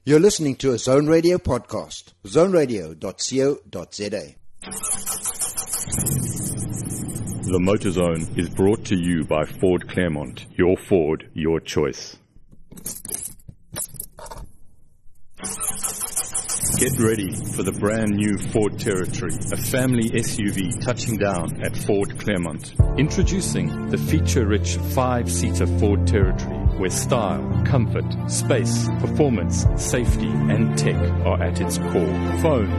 You're listening to a Zone Radio podcast. zoneradio.co.za. The Motor Zone is brought to you by Ford Claremont. Your Ford, your choice. Get ready for the brand new Ford Territory, a family SUV touching down at Ford Claremont. Introducing the feature-rich 5-seater Ford Territory, where style, comfort, space, performance, safety, and tech are at its core. Phone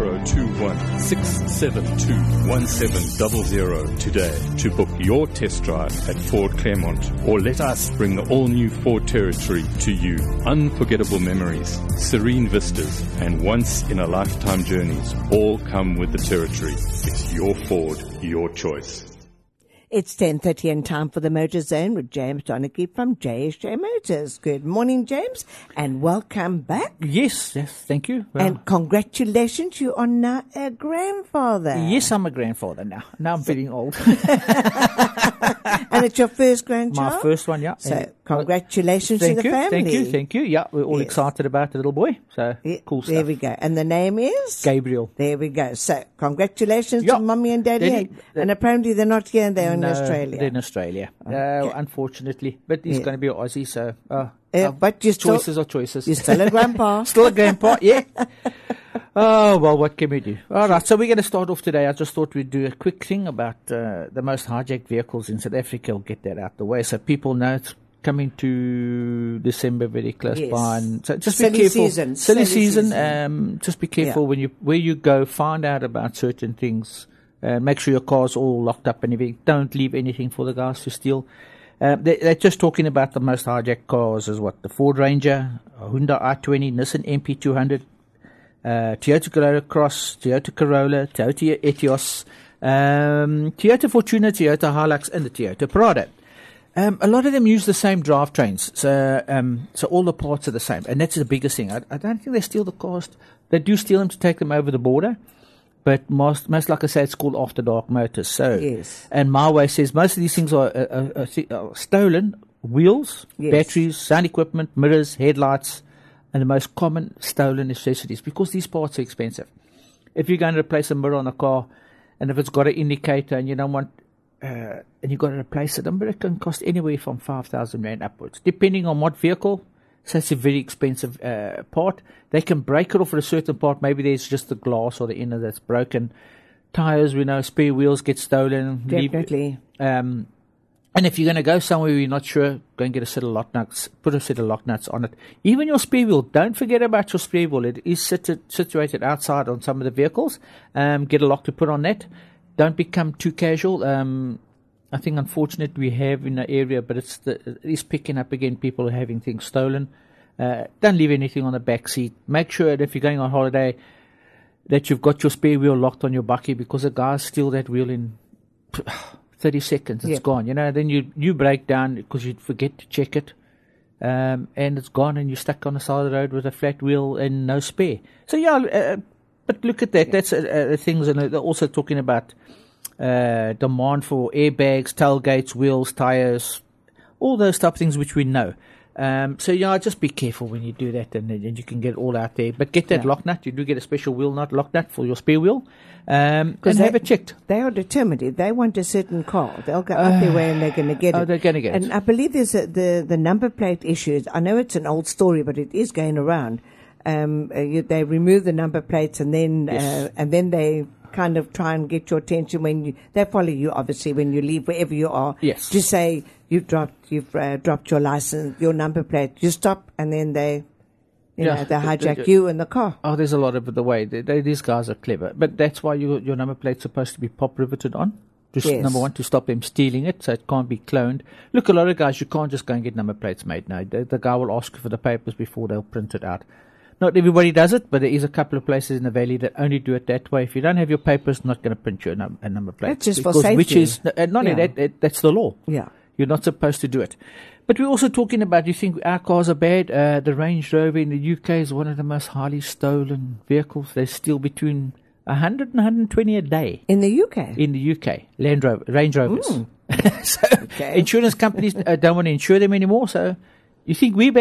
021-672-1700 today to book your test drive at Ford Claremont, or let us bring the all-new Ford Territory to you. Unforgettable memories, serene vistas, and once-in-a-lifetime journeys all come with the Territory. It's your Ford, your choice. It's 10:30 and time for the Motor Zone with James Donaghy from JSJ Motors. Good morning, James, and welcome back. Yes, thank you. Well, and congratulations, you are now a grandfather. Yes, I'm a grandfather now. Now I'm getting old. And it's your first grandchild? My first one, yeah. So congratulations to the family. Thank you. Yeah, we're all excited about the little boy. So cool stuff. There we go. And the name is? Gabriel. There we go. So congratulations to Mummy and Daddy. And apparently they're not here, they're in Australia. They're in Australia, unfortunately. But he's going to be an Aussie, so but you choices are choices. You're still a grandpa. Still a grandpa, yeah. Oh, well, what can we do? All right, so we're going to start off today. I just thought we'd do a quick thing about the most hijacked vehicles in South Africa. We'll get that out the way so people know it's coming to December very close by. And so just be careful. Silly season. Just be careful where you go. Find out about certain things. Make sure your car's all locked up and everything. Don't leave anything for the guys to steal. They're just talking about the most hijacked cars as what? The Ford Ranger, Hyundai i20, Nissan MP200, Toyota Corolla Cross, Toyota Corolla, Toyota Etios, Toyota Fortuner, Toyota Hilux, and the Toyota Prado. A lot of them use the same drivetrains, so all the parts are the same, and that's the biggest thing. I don't think they steal the cars. They do steal them to take them over the border. But most like I say, it's called after dark motors. So, and my way says most of these things are stolen: wheels, batteries, sound equipment, mirrors, headlights, and the most common stolen necessities. Because these parts are expensive. If you're going to replace a mirror on a car, and if it's got an indicator, and you don't want, and you've got to replace it, a mirror can cost anywhere from 5,000 Rand upwards, depending on what vehicle. So it's a very expensive part. They can break it off at a certain part. Maybe there's just the glass or the inner that's broken. Tires, we know, spare wheels get stolen. Definitely. And if you're going to go somewhere you're not sure, go and get a set of lock nuts. Put a set of lock nuts on it. Even your spare wheel. Don't forget about your spare wheel. It is situated outside on some of the vehicles. Get a lock to put on that. Don't become too casual. I think, unfortunately, we have in the area, but it is picking up again. People are having things stolen. Don't leave anything on the back seat. Make sure that if you're going on holiday, that you've got your spare wheel locked on your bakkie, because the guys steal that wheel in 30 seconds. It's gone. Then you break down because you forget to check it, and it's gone, and you're stuck on the side of the road with a flat wheel and no spare. So but look at that. That's things, and they're also talking about. Demand for airbags, tailgates, wheels, tires, all those type of things which we know. Just be careful when you do that, and you can get all out there. But get that lock nut. You do get a special wheel nut, lock nut for your spare wheel, and have it checked. They are determined. If they want a certain car, they'll go up their way and they're going to get it. Oh, they're going to get it. And I believe there's the number plate issues. I know it's an old story, but it is going around. They remove the number plates and then they kind of try and get your attention when they follow you, obviously, when you leave wherever you are. Yes. To say you've dropped your license, your number plate. You stop, and then they hijack you in the car. Oh, there's a lot of the way. These guys are clever, but that's why your number plate's supposed to be pop riveted on. Number one, to stop them stealing it, so it can't be cloned. Look, a lot of guys, you can't just go and get number plates made. No, the guy will ask you for the papers before they'll print it out. Not everybody does it, but there is a couple of places in the valley that only do it that way. If you don't have your papers, not going to print you a number plate. That's just for safety. Which is, not only that's the law. Yeah. You're not supposed to do it. But we're also talking about, you think our cars are bad? The Range Rover in the UK is one of the most highly stolen vehicles. They steal between 100 and 120 a day. In the UK? In the UK. Range Rovers. Insurance companies don't want to insure them anymore, so you think we're bad?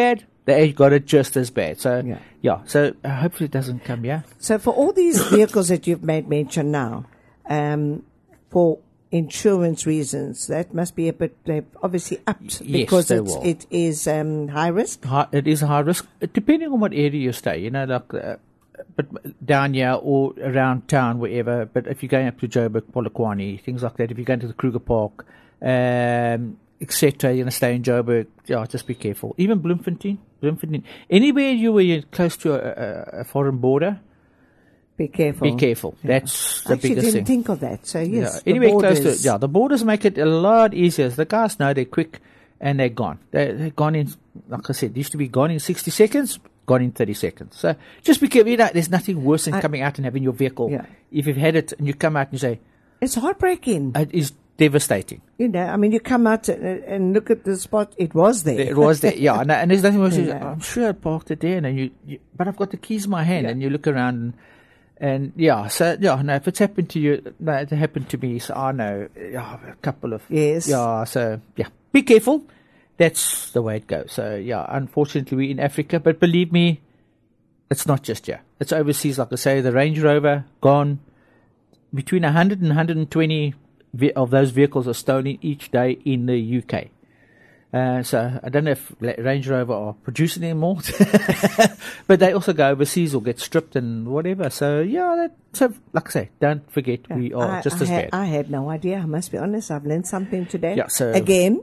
They got it just as bad. So, so hopefully it doesn't come here. So for all these vehicles that you've made mention now, for insurance reasons, that must be a bit obviously upped because it is high risk. It is high risk, depending on what area you stay. You know, like but down here or around town, wherever. But if you're going up to Joburg, Polokwane, things like that. If you're going to the Kruger Park, etc., you're going to stay in Joburg. Yeah, just be careful. Even Bloemfontein. Anywhere you're close to a foreign border. Be careful. Be careful. Yeah. That's the biggest thing. I didn't think of that. So yes, anywhere close to it. The borders make it a lot easier. The guys know they're quick and they're gone. They're gone in, like I said, used to be gone in 60 seconds, gone in 30 seconds. So just be careful. You know, there's nothing worse than coming out and having your vehicle. Yeah. If you've had it and you come out and you say, it's heartbreaking. It is devastating. You know, I mean, you come out and look at the spot. It was there. It was there. Yeah, and there's nothing worse. I'm sure I parked it there, and but I've got the keys in my hand, and you look around. And no, if it's happened to you, no, it happened to me, so I know a couple of... Yes. Yeah, so, be careful. That's the way it goes. So, unfortunately, we're in Africa, but believe me, it's not just here. It's overseas, like I say, the Range Rover, gone. Between 100 and 120 of those vehicles are stolen each day in the UK. So I don't know if Range Rover are producing them more, but they also go overseas or get stripped and whatever. So so like I say, don't forget we are just as bad. I had no idea. I must be honest. I've learned something today. Yeah. So again.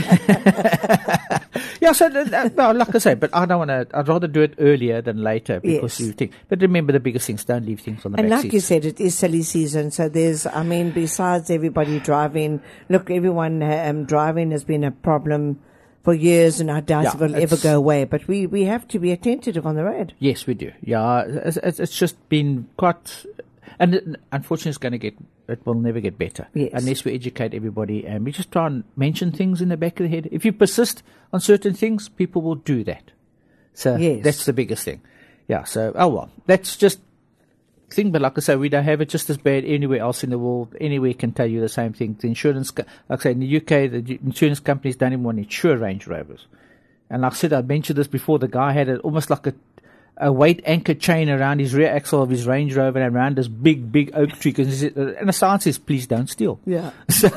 So like I say, but I don't want to. I'd rather do it earlier than later because you think. But remember, the biggest things: don't leave things on the back seat. And like you said, it is silly season. So besides everybody driving, look, everyone driving has been a problem for years, and I doubt it will ever go away. But we have to be attentive on the road. Yes, we do. Yeah, it's just been quite, and unfortunately, it will never get better unless we educate everybody and we just try and mention things in the back of the head. If you persist on certain things, people will do that. So that's the biggest thing. Yeah. So that's just thing, but like I say, we don't have it just as bad anywhere else in the world. Anywhere can tell you the same thing. The insurance, like I say, in the UK, the insurance companies don't even want to insure Range Rovers. And like I said, I mentioned this before, the guy had almost like a weight anchor chain around his rear axle of his Range Rover and around this big oak tree. And the sign says, please don't steal. Yeah.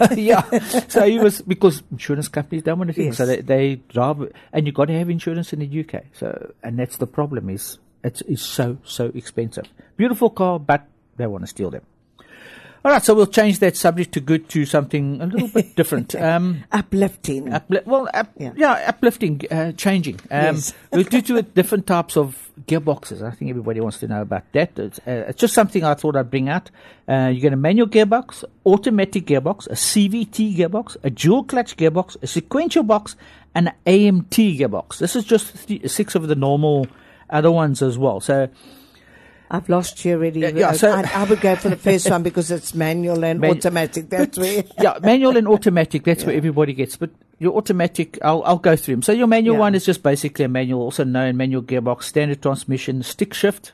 So he was, because insurance companies don't want to think. So they drive, and you've got to have insurance in the UK. So, and that's the problem is, it's so expensive. Beautiful car, but they want to steal them. All right, so we'll change that subject to something a little bit different. Uplifting. Uplifting, changing. We'll do to it different types of gearboxes. I think everybody wants to know about that. It's just something I thought I'd bring out. You get a manual gearbox, automatic gearbox, a CVT gearbox, a dual clutch gearbox, a sequential box, and an AMT gearbox. This is just 6 of the normal other ones as well. So I've lost you already. I would go for the first one because it's manual and automatic. That's where. Manual and automatic. That's where everybody gets. But your automatic, I'll go through them. So your manual one is just basically a manual, also known manual gearbox, standard transmission, stick shift.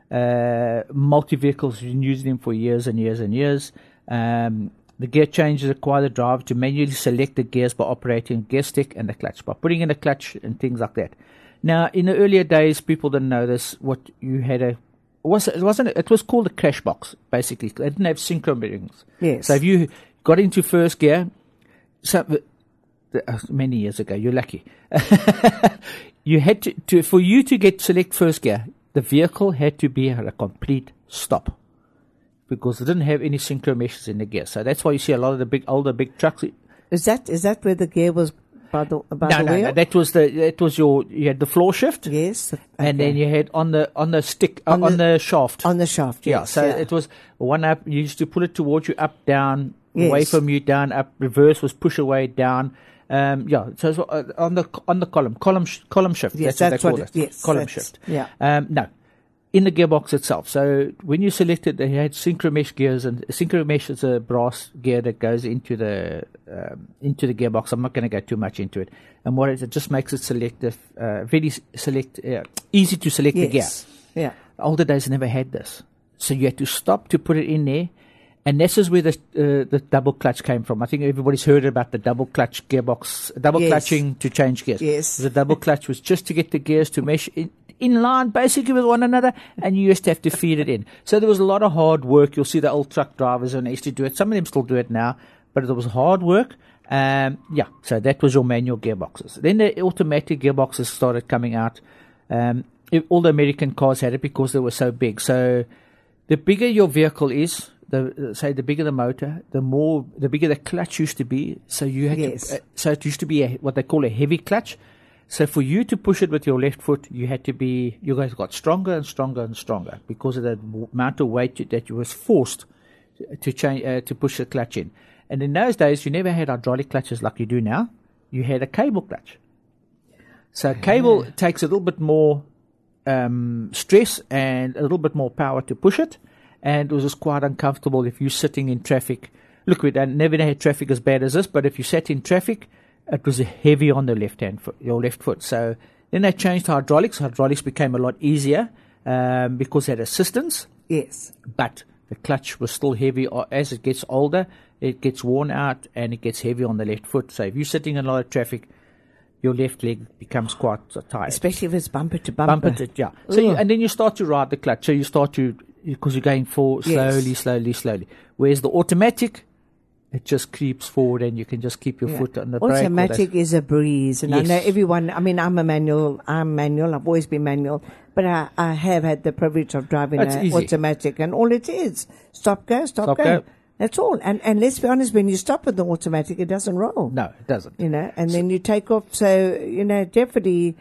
Multi vehicles have been using them for years and years and years. The gear changes require the driver to manually select the gears by operating the gear stick and the clutch, by putting in the clutch and things like that. Now, in the earlier days, people didn't know this. What you had it was called a crash box, basically. They didn't have synchro bearings. Yes. So if you got into first gear, many years ago, you're lucky. You had to for you to select first gear, the vehicle had to be at a complete stop because they didn't have any synchro meshes in the gear. So that's why you see a lot of the older big trucks. Is that where the gear was? No, that was you had the floor shift. Yes. Okay. And then you had on the stick, on the shaft. On the shaft, yes. It was one up, you used to pull it towards you, up, down, away from you, down, up, reverse was push away, down. So on the column shift. Yes, that's what they call it. Yes, column shift. Yeah. No. In the gearbox itself. So when you selected, they had synchro mesh gears, and synchro mesh is a brass gear that goes into the gearbox. I'm not going to go too much into it. And what it just makes it selective, easy to select the gear. Yeah. Older days never had this, so you had to stop to put it in there, And this is where the double clutch came from. I think everybody's heard about the double clutch gearbox, double Yes. clutching to change gears. Yes. The double clutch was just to get the gears to mesh in line basically with one another, and you used to have to feed it in. So there was a lot of hard work. You'll see the old truck drivers and they used to do it. Some of them still do it now, but it was hard work. So that was your manual gearboxes. Then the automatic gearboxes started coming out. All the American cars had it because they were so big. So the bigger your vehicle is, the bigger the motor, the bigger the clutch used to be. So you had Yes. so it used to be what they call a heavy clutch. So for you to push it with your left foot, you guys got stronger and stronger and stronger because of the amount of weight that you was forced to push the clutch in. And in those days, you never had hydraulic clutches like you do now. You had a cable clutch. So cable takes a little bit more stress and a little bit more power to push it. And it was just quite uncomfortable if you're sitting in traffic. Look, we never had traffic as bad as this, but if you sat in traffic, it was heavy on the your left foot. So then they changed to hydraulics. Hydraulics became a lot easier because they had assistance. Yes. But the clutch was still heavy. As it gets older, it gets worn out and it gets heavy on the left foot. So if you're sitting in a lot of traffic, your left leg becomes quite tired. Especially if it's bumper to bumper. Yeah. So and then you start to ride the clutch. So you start to, because you're going forward slowly. Whereas the automatic, it just creeps forward and you can just keep your foot on the brake. Automatic is a breeze. And Yes. I know everyone, I'm manual, I've always been manual, but I have had the privilege of driving It's an easy. automatic, and all it is, stop, go. That's all. And let's be honest, when you stop with the automatic, it doesn't roll. No, it doesn't. And then you take off. So, definitely,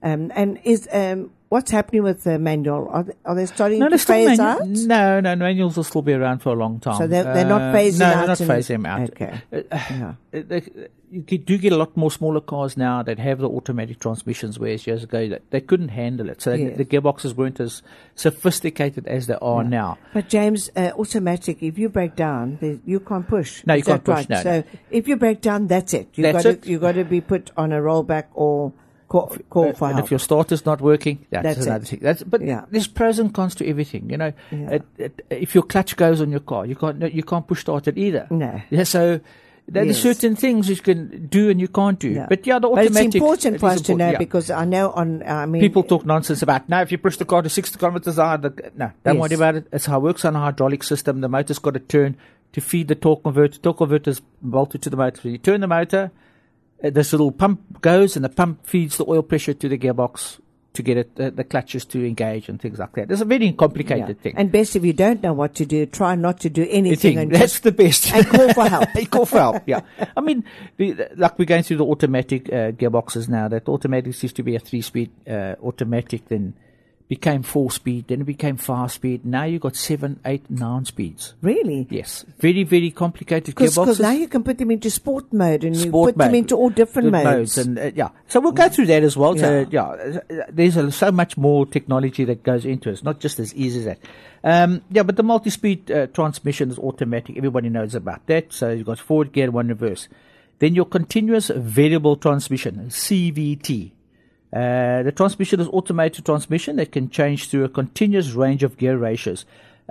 what's happening with the manual? Are they starting to phase out? No, manuals will still be around for a long time. So they're not phasing out? No, they're not phasing them out. Okay. You do get a lot more smaller cars now that have the automatic transmissions, whereas years ago they couldn't handle it. So Yes. the gearboxes weren't as sophisticated as they are now. But James, automatic, if you break down, you can't push. No, you Is can't that push, right? no. So if you break down, that's it. That's it. You've got to be put on a rollback or call for And help. if your starter's not working, that's That's another it. thing. But Yeah. there's pros and cons to everything. Yeah. If your clutch goes on your car, you can't push start it either. No. Yeah, so there's Yes. certain things you can do and you can't do. Yeah. But the automatic. it's important for it is us to know important, yeah. because I know People talk nonsense about, no, if you push the car to 60 kilometers an hour, no, don't Yes. worry about it. It's how it works on a hydraulic system. The motor's got to turn to feed the torque converter. Torque converter is bolted to the motor. So you turn the motor, this little pump goes, and the pump feeds the oil pressure to the gearbox to get it, the clutches to engage and things like that. It's a very complicated thing. And best if you don't know what to do, try not to do anything. And That's the best. and call for help. You call for help, yeah. I mean, like we're going through the automatic gearboxes now. That automatic used to be a 3-speed automatic, then became 4-speed, then it became 5-speed. Now you've got 7, 8, 9 speeds. Really? Yes. Very, very complicated Because gearboxes. now you can put them into sport mode and you Sport put them mode. into all different Good modes. And so we'll go through that as well. So there's so much more technology that goes into it. It's not just as easy as that. But the multi-speed transmission is automatic. Everybody knows about that. So you've got forward gear, one reverse. Then your continuous variable transmission, CVT. The transmission is automated transmission that can change through a continuous range of gear ratios.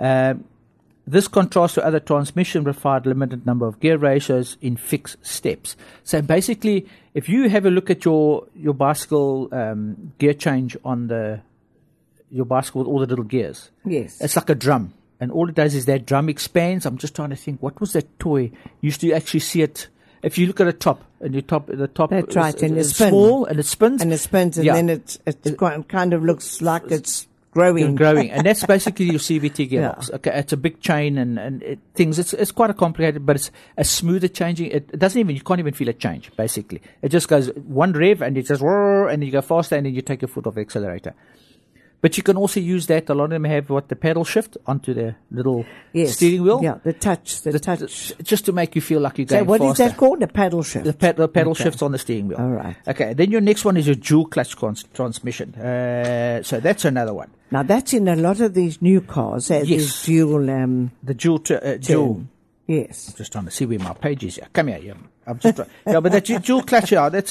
This contrasts to other transmission required limited number of gear ratios in fixed steps. So basically, if you have a look at your bicycle gear change on your bicycle with all the little gears, Yes. it's like a drum. And all it does is that drum expands. I'm just trying to think, what was that toy? You used to actually see it. If you look at the top, the top That's right, and is it spins. small and it spins. And it spins, and then it kind of looks like it's growing. And that's basically your CVT gearbox. Yeah. Okay, it's a big chain and things. It's quite a complicated, but it's a smoother changing. It doesn't even, you can't even feel it change. Basically, it just goes one rev and it just whirr, and you go faster, and then you take your foot off the accelerator. But you can also use that. A lot of them have the paddle shift onto the little steering wheel. Yeah, the touch. Just to make you feel like you're going So what faster. is that called? A paddle shift? The paddle shifts on the steering wheel. All right. Okay, then your next one is your dual clutch transmission. So that's another one. Now that's in a lot of these new cars. Yes. These dual. The dual. Yes. Just trying to see where my page is. Yeah, come here. Yeah, I'm just but that dual clutch,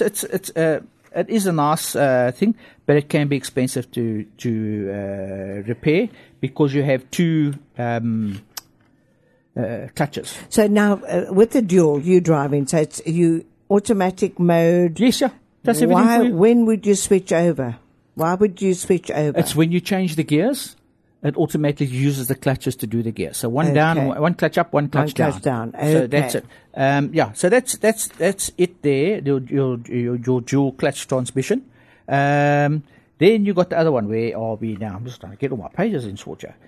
it is a nice thing, but it can be expensive to repair because you have two clutches. So now, with the dual, you driving, so it's you automatic mode. Yes, yeah. That's everything for you. When would you switch over? Why would you switch over? It's when you change the gears, it automatically uses the clutches to do the gears. So one down, one clutch up, one clutch down. Okay. So that's it. So that's it there. Your dual clutch transmission. Then you got the other one. Where are we now? I'm just trying to get all my pages in short here.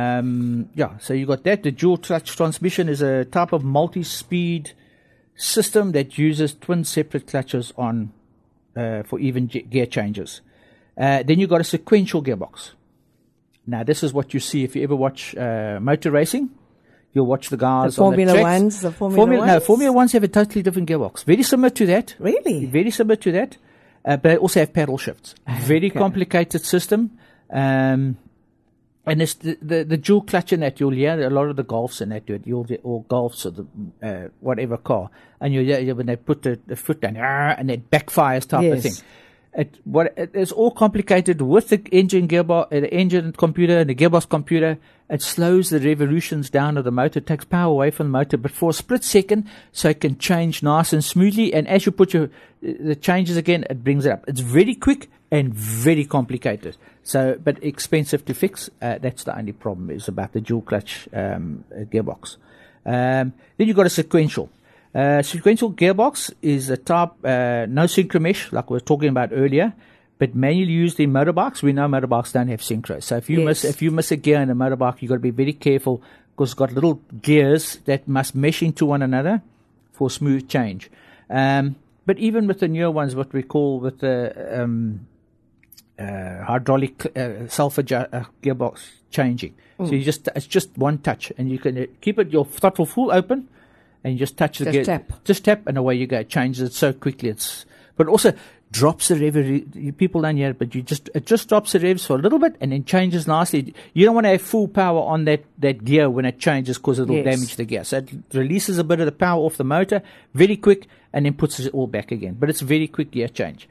So you got that. The dual clutch transmission is a type of multi-speed system that uses twin separate clutches on for even gear changes. Then you got a sequential gearbox. Now this is what you see if you ever watch motor racing. You'll watch the guys on the tracks. The Formula Ones? No, Formula Ones have a totally different gearbox. Very similar to that. Really? Very similar to that. But they also have paddle shifts. Very complicated system. And it's the dual clutch in that, you'll hear a lot of the Golfs in that do it. Or Golfs or the whatever car. And you'll hear when they put the foot down, and it backfires type of thing. It's all complicated with the engine gearbox, the engine computer and the gearbox computer. It slows the revolutions down of the motor, takes power away from the motor, but for a split second, so it can change nice and smoothly. And as you put the changes again, it brings it up. It's very quick and very complicated. So, but expensive to fix. That's the only problem is about the dual clutch gearbox. Then you've got a sequential. Sequential gearbox is a type, no synchromesh, like we were talking about earlier, but manually used in motorbikes. We know motorbikes don't have synchro. So if you miss a gear in a motorbike, you've got to be very careful because it's got little gears that must mesh into one another for smooth change. But even with the newer ones, what we call with the hydraulic gearbox changing. So it's just one touch, and you can keep your throttle full open. And you just touch the gear. Just tap, and away you go. It changes it so quickly. But also drops the rev. People don't hear it, but it just drops the revs for a little bit, and then changes nicely. You don't want to have full power on that gear when it changes, because it'll damage the gear. So it releases a bit of the power off the motor, very quick, and then puts it all back again. But it's very quick gear change.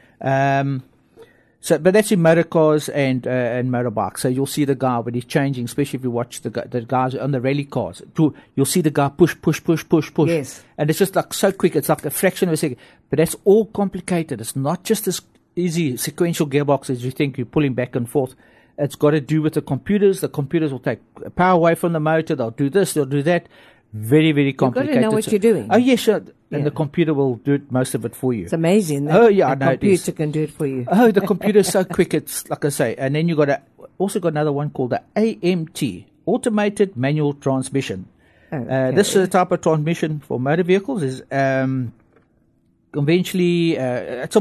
But that's in motor cars and motorbikes. So you'll see the guy when he's changing, especially if you watch the guys on the rally cars. You'll see the guy push. Yes. And it's just like so quick. It's like a fraction of a second. But that's all complicated. It's not just as easy sequential gearbox as you think. You're pulling back and forth. It's got to do with the computers. The computers will take power away from the motor. They'll do this. They'll do that. Very, very complicated. You've got to know what you're doing. Oh, yes, sure. And the computer will do most of it for you. It's amazing. The computer can do it for you. Oh, the computer is so quick. It's like I say. And then you also got another one called the AMT, Automated Manual Transmission. This is a type of transmission for motor vehicles. Is conventionally it's a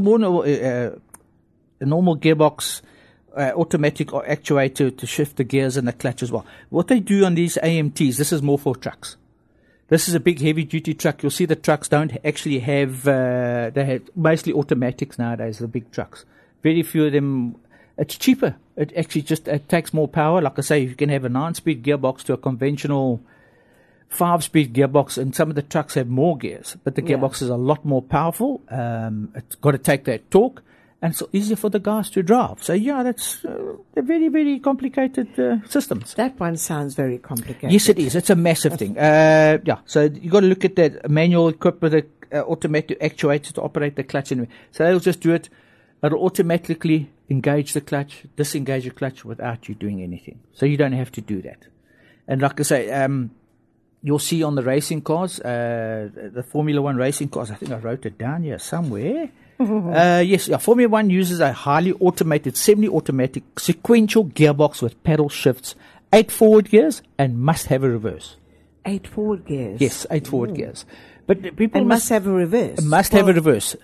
normal gearbox. Automatic actuator to shift the gears and the clutch as well. What they do on these AMTs, this is more for trucks. This is a big heavy-duty truck. You'll see the trucks don't actually have, they have mostly automatics nowadays, the big trucks. Very few of them, it's cheaper. It actually it takes more power. Like I say, you can have a 9-speed gearbox to a conventional 5-speed gearbox, and some of the trucks have more gears, but the gearbox is a lot more powerful. It's got to take that torque. And it's easier for the guys to drive. So, that's they're very, very complicated systems. That one sounds very complicated. Yes, it is. It's a massive thing. So you got to look at that manual equipped with an automatic actuator to operate the clutch. So they'll just do it. It'll automatically engage the clutch, disengage the clutch without you doing anything. So you don't have to do that. And like I say, you'll see on the racing cars, the Formula One racing cars, I think I wrote it down here somewhere. Formula One uses a highly automated, semi-automatic sequential gearbox with paddle shifts, 8 forward gears, and must have a reverse. 8 forward gears? Yes, 8 forward gears. But people must have a reverse? Must have a reverse.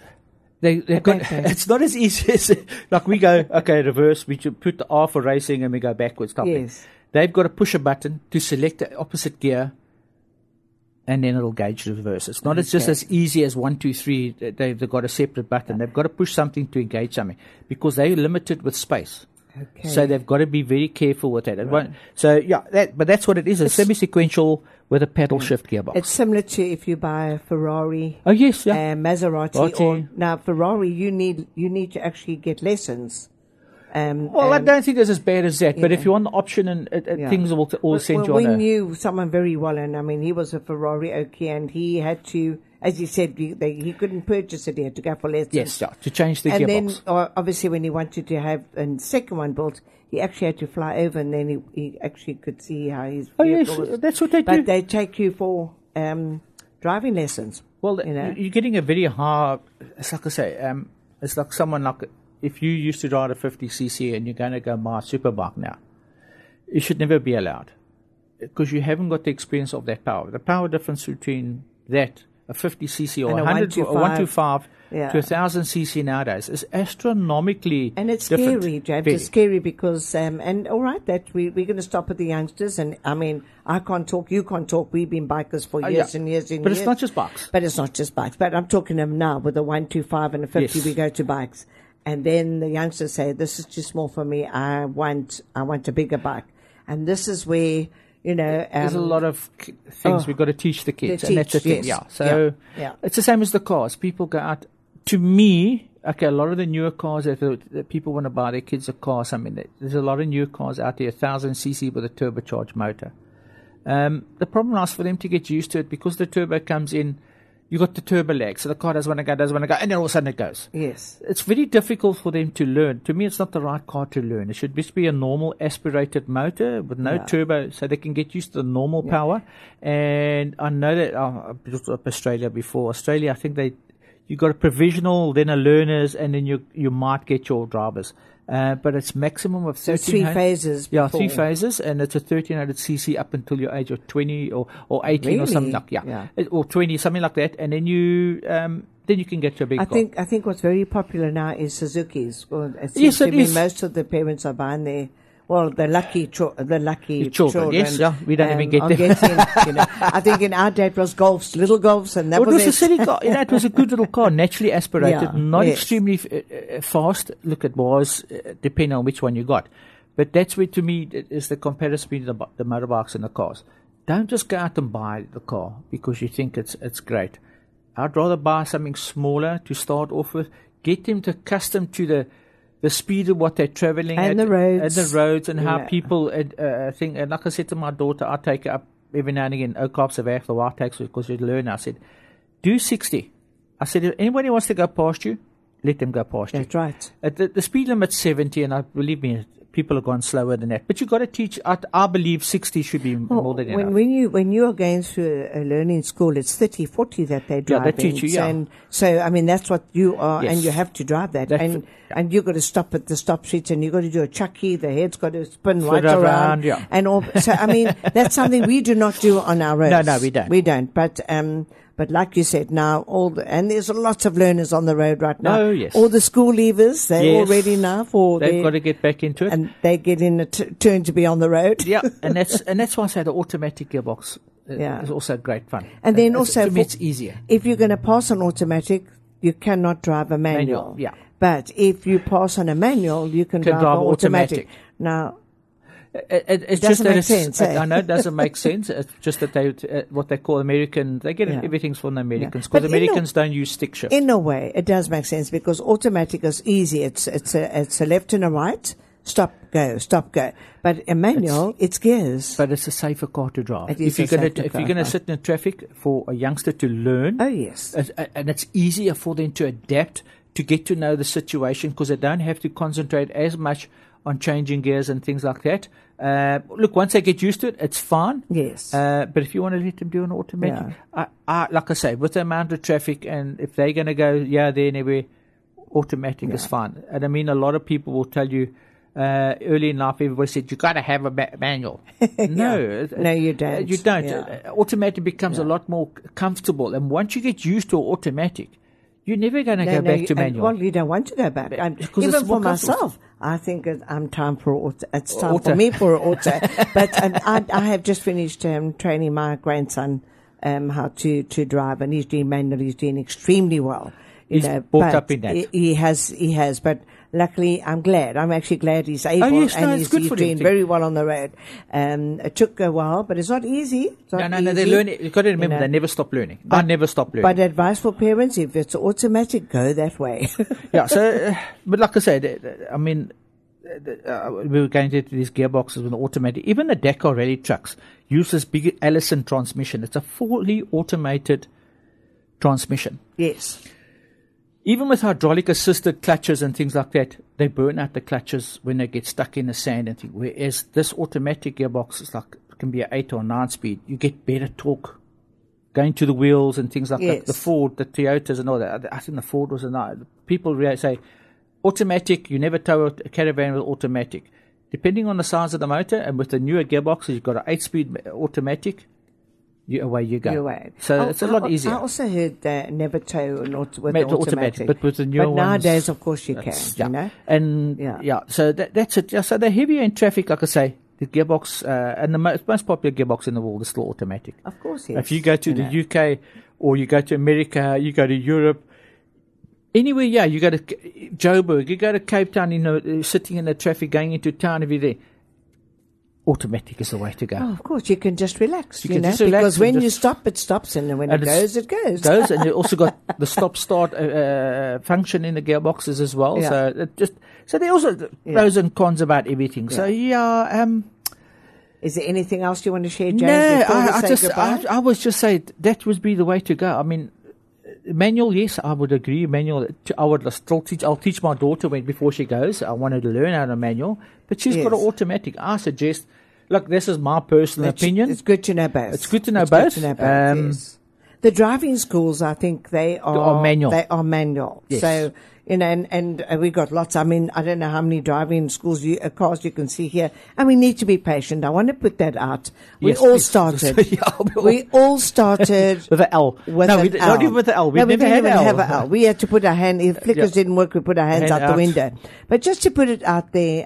It's not as easy as, like we go, okay, reverse, we should put the R for racing and we go backwards. Yes. They've got to push a button to select the opposite gear, and then it'll gauge the reverse. It's not just as easy as 1, 2, 3. They've got a separate button. They've got to push something to engage something because they're limited with space. Okay. So they've got to be very careful with that. Right. But that's what it is. It's semi-sequential with a paddle shift gearbox. It's similar to if you buy a Ferrari. Oh yes, Maserati. Now Ferrari, you need to actually get lessons. Well, I don't think it's as bad as that, but if you want the option, and things will all send you on. We knew someone very well, and I mean, he was a Ferrari Okie, and he had to, as you said, he couldn't purchase it. He had to go for lessons. Yes, to change the gearbox. And then, obviously, when he wanted to have a second one built, he actually had to fly over, and then he actually could see how his vehicle was. That's what they do. But they take you for driving lessons. Well, you're getting a very hard. It's like I say, it's like someone like. If you used to ride a 50cc and you're going to go buy a superbike now, it should never be allowed because you haven't got the experience of that power. The power difference between that, a 50cc or 100 or 125 to 1000cc nowadays is astronomically and it's different. Scary, James. It's scary because, and all right, that we're going to stop at the youngsters. And I mean, I can't talk, you can't talk. We've been bikers for years and years and years. But it's not just bikes. But it's not just bikes. But I'm talking them now with a 125 and a 50. We go to bikes. And then the youngsters say, this is too small for me. I want a bigger bike. And this is where, there's a lot of things we've got to teach the kids. And that's the thing. Yeah. So it's the same as the cars. People go out. To me, a lot of the newer cars that people want to buy their kids a car. I mean, there's a lot of newer cars out there, 1000cc with a turbocharged motor. The problem is for them to get used to it because the turbo comes in. You got the turbo lag, so the car doesn't want to go, and then all of a sudden it goes. Yes. It's very difficult for them to learn. To me, it's not the right car to learn. It should just be a normal aspirated motor with no turbo, so they can get used to the normal power. And I know that I've been to Australia before. Australia, I think you got a provisional, then a learners, and then you might get your drivers. But it's maximum of 1300. So 3 phases. Yeah, 3 phases, and it's a 1300cc up until your age of 20 or 18 or something like or 20, something like that, and then you can get your big car. I think what's very popular now is Suzuki's. Well, it seems to me most of the parents are buying the lucky children. Yes, we don't even get them. I think in our day it was Golfs, little Golfs, and that was it. Was a silly car. It was a good little car, naturally aspirated, not extremely fast. Look, it was depending on which one you got. But that's where, to me, is the comparison between the motorbikes and the cars. Don't just go out and buy the car because you think it's great. I'd rather buy something smaller to start off with. Get them to accustom to the speed of what they're traveling and at, the roads, and how people think. And like I said to my daughter, I take her up every now and again. Oak of the white taxi because you learn. I said, do 60. I said, if anybody wants to go past you, let them go past you. That's right. The speed limit's 70, and believe me, people have gone slower than that. But you've got to teach. I believe 60 should be more than enough. When you are going through a learning school, it's 30, 40 that they drive. Yeah, they teach you. And so, I mean, that's what you are, and you have to drive that. And you've got to stop at the stop streets, and you've got to do a chucky. The head's got to spin right around. Yeah. And all. So, I mean, that's something we do not do on our roads. No, we don't. We don't. But like you said, now and there's lots of learners on the road right now. Oh, yes. All the school leavers, they're all ready now they've got to get back into it, and they get in a turn to be on the road. Yeah, and that's why I say the automatic gearbox is also great fun. And then also, to me, it's easier. If you're going to pass on automatic, you cannot drive a manual. Yeah. But if you pass on a manual, you can drive automatic. Now. It doesn't make sense. I know it doesn't make sense. It's just that they what they call American. They get everything's from the Americans because Americans don't use stick shift. In a way, it does make sense because automatic is easy. It's a left and a right. Stop, go. But a manual, it's gears. But it's a safer car to drive. If you're going to sit in traffic for a youngster to learn, oh yes, and it's easier for them to adapt to get to know the situation because they don't have to concentrate as much on changing gears and things like that. Look, once they get used to it, it's fine. Yes. But if you want to let them do an automatic, like I say, with the amount of traffic, and if they're going to go there and everywhere, automatic is fine. And I mean, a lot of people will tell you early in life, everybody said, you got to have a manual. No. No, you don't. You don't. Automatic becomes a lot more comfortable. And once you get used to automatic, you're never going to go back to manual. Well, you don't want to go back. Even for myself, I think I'm time for auto. It's time for me for auto. But I have just finished training my grandson how to drive, and he's doing manual. He's doing extremely well. He's brought up in that. He has. But luckily, I'm glad. I'm actually glad he's able, and he's doing very well on the road. It took a while, but it's not easy. No, they learn it. You've got to remember, they never stop learning. I never stop learning. But advice for parents, if it's automatic, go that way. Yeah, so, but like I said, I mean, we were going to these gearboxes with the automatic. Even the Dakar Rally trucks use this big Allison transmission. It's a fully automated transmission. Yes. Even with hydraulic assisted clutches and things like that, they burn out the clutches when they get stuck in the sand and things. Whereas this automatic gearbox is like, it can be an 8 or 9 speed. You get better torque going to the wheels and things like that. The Ford, the Toyotas and all that. I think the Ford was a 9. People really say automatic, you never tow a caravan with automatic. Depending on the size of the motor, and with the newer gearboxes, you've got an 8-speed automatic, away you go. Away. So it's a lot easier. I also heard never tow with the automatic. But with the newer ones, nowadays, of course, you can. Yeah. You know? And so that's it. So they're heavier in traffic, like I say. The gearbox, and the most popular gearbox in the world is still automatic. Of course, yes. If you go to the UK, or you go to America, you go to Europe, anywhere, you go to Joburg, you go to Cape Town, sitting in the traffic, going into town every day. Automatic is the way to go. Oh, of course, you can just relax, you know, just relax, because when you stop, it stops, and when it goes, it goes. And you also got the stop-start function in the gearboxes as well. Yeah. So there are also pros and cons about everything. So is there anything else you want to share, James? No, I would just say that would be the way to go. I mean, manual, yes, I would agree. Manual, I would still teach. I'll teach my daughter before she goes. I wanted to learn how to manual, but she's got an automatic. I suggest, look, this is my personal opinion. It's good to know both. It's good to know both. Yes. The driving schools, I think they are manual. They are manual. Yes. So, and we got lots. I mean, I don't know how many driving schools, cars you can see here. And we need to be patient. I want to put that out. We all started with an L. Not even with the L. We didn't even have an L. We had to put our hand, if flickers didn't work, we put our hands out the window. But just to put it out there,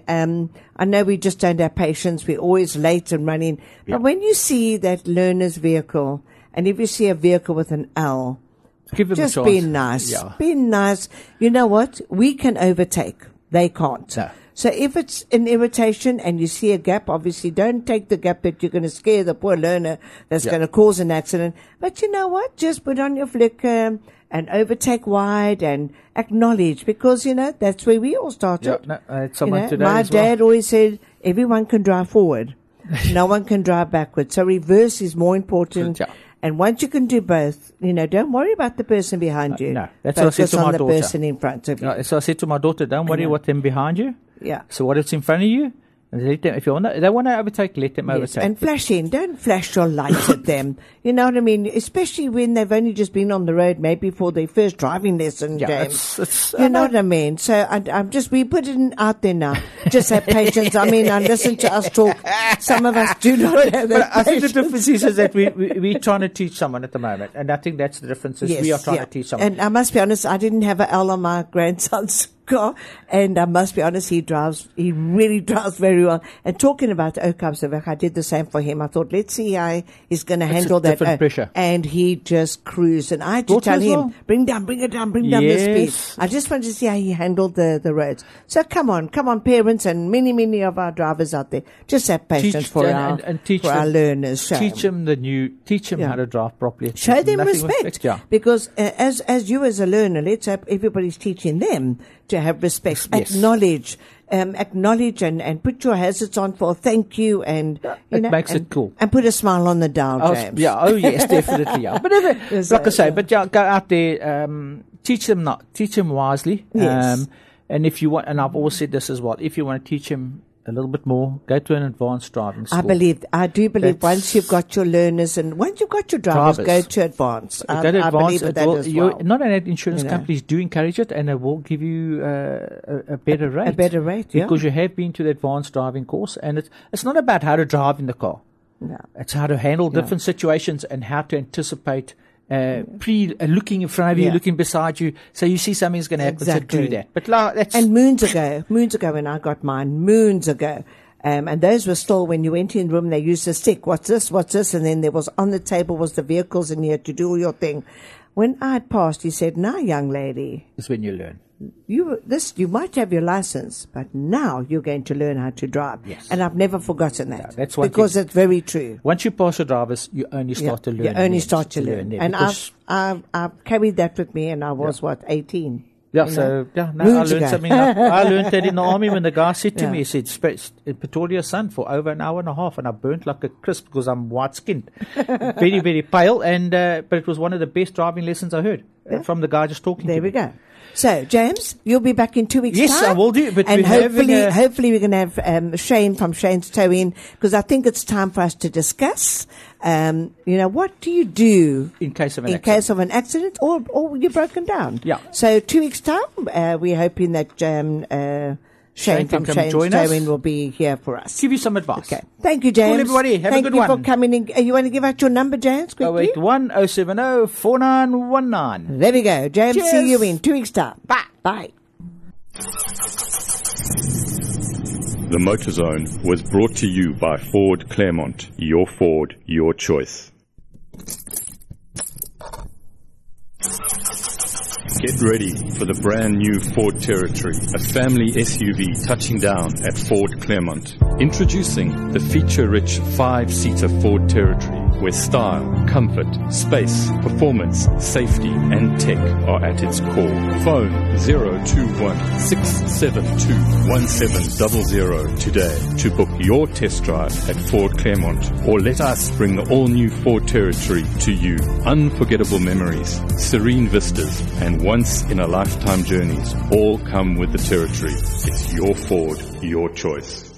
I know we just don't have patience. We're always late and running. But when you see that learner's vehicle, and if you see a vehicle with an L, just be nice. Yeah. Be nice. You know what? We can overtake. They can't. No. So if it's an irritation and you see a gap, obviously don't take the gap that you're going to scare the poor learner that's going to cause an accident. But you know what? Just put on your flicker and overtake wide and acknowledge, because, that's where we all started. Yeah, today my dad always said, everyone can drive forward. No one can drive backwards. So reverse is more important. Yeah. And once you can do both, don't worry about the person behind you. No, that's what I said to my daughter. Focus on the person in front of you. No, so I said to my daughter, don't worry what them behind you. Yeah. So what is in front of you? Let them, if they want to overtake, let them overtake. And flash in. Don't flash your lights at them. You know what I mean? Especially when they've only just been on the road, maybe for their first driving lesson, James. You know what I mean? So we put it out there now. Just have patience. I mean, listen to us talk. Some of us do not have that. But I think the difference is that we're trying to teach someone at the moment. And I think that's the difference. We are trying to teach someone. And I must be honest, I didn't have an L on my grandson's car, and I must be honest, he really drives very well. And talking about Okamseweg, I did the same for him. I thought, let's see how he's going to handle that pressure. And he just cruised, and I had to tell him, bring down the speed. I just wanted to see how he handled the roads. So come on parents, and many of our drivers out there, just have patience for our learners. Teach them how to drive properly. Show them respect. Because as you as a learner, let's hope everybody's teaching them to have respect. Yes. Acknowledge and put your hazards on for thank you, and it makes it cool. And put a smile on the dial, James. Yes, definitely. Yeah. But like I say, go out there, teach them wisely. Yes. And if you want, and I've always said this as well, if you want to teach them a little bit more, go to an advanced driving school. I do believe once you've got your learners and once you've got your drivers, go to advanced. I believe that as well. Not only insurance companies do encourage it, and they will give you a better rate. A better rate, because you have been to the advanced driving course, and it's not about how to drive in the car. No. It's how to handle different situations and how to anticipate. Looking in front of you, looking beside you, so you see something's going to happen. Exactly. So do that. But that's and moons ago when I got mine, and those were still when you went in the room, they used a stick. What's this? And then there was on the table was the vehicles, and you had to do all your thing. When I had passed, he said, "Now, young lady, it's when you learn. You might have your license, but now you're going to learn how to drive." Yes. And I've never forgotten that. No, that's one because it's very true. Once you pass your drivers, you only start to learn. You only start to learn. And I've carried that with me, and I was 18. Yeah, you so know, yeah, no, I moons learned ago. something. I learned that in the army when the guy said to Yeah. me, he said, in Pretoria sun for over an hour and a half, and I burnt like a crisp because I'm white skinned, very, very pale. And but it was one of the best driving lessons I heard from the guy just talking. There to we me. go. So, James, you'll be back in 2 weeks' Yes, time. I will do, but and we're having hopefully we're going to have Shane from Shane's Tow-In, because I think it's time for us to discuss. What do you do in case of an in accident. case of an accident or you're broken down? Yeah. So 2 weeks' time, we're hoping that Shane can from come Shane's join us. Tow-In will be here for us. Give you some advice. Okay. Thank you, James. Cool, everybody. Have a Thank good you one. for coming in. You want to give out your number, James, quickly? 081 070 4919. There we go. James, Cheers. see you in 2 weeks' time. Bye. Bye. The Motor Zone was brought to you by Ford Claremont. Your Ford, your choice. Get ready for the brand new Ford Territory, a family SUV touching down at Ford Claremont. Introducing the feature-rich 5-seater Ford Territory, where style, comfort, space, performance, safety, and tech are at its core. Phone 021-672-1700 today to book your test drive at Ford Claremont, or let us bring the all-new Ford Territory to you. Unforgettable memories, serene vistas, and once-in-a-lifetime journeys all come with the Territory. It's your Ford, your choice.